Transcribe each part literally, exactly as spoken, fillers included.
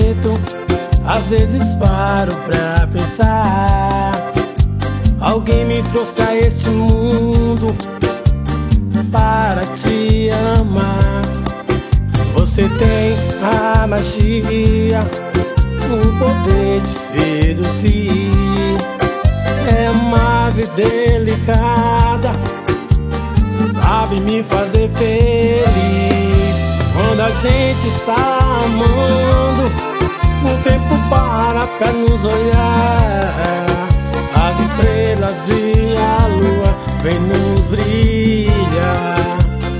jeito, às vezes paro pra pensar. Alguém me trouxe a esse mundo para te amar. Você tem a magia, o poder de seduzir. É amável e delicada, sabe me fazer feliz. Quando a gente está amando, o tempo para pra nos olhar. As estrelas e a lua vem nos brilhar.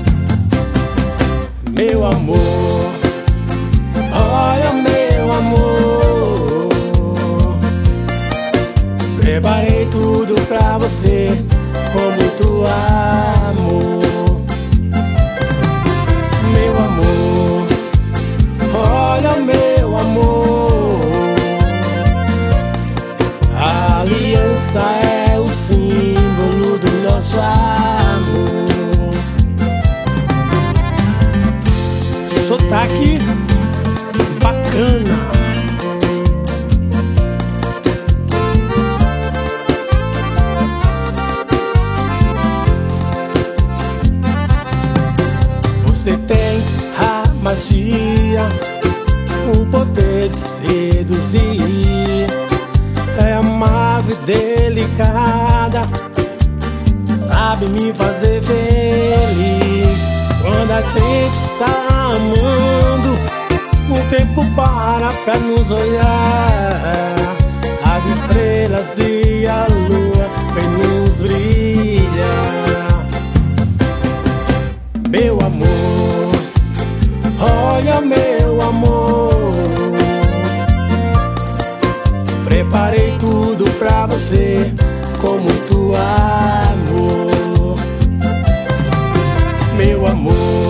Meu amor, olha meu amor, preparei tudo pra você com muito amor. Meu amor, olha meu amor, a aliança é o símbolo do nosso amor. Sotaque bacana. Você tem a magia, o poder de seduzir. É amável e delicada, sabe me fazer feliz. Quando a gente está amando, o tempo para pra nos olhar. As estrelas e a lua vem nos brilhar. Meu amor, olha meu amor, preparei tudo pra você com muito amor. Meu amor,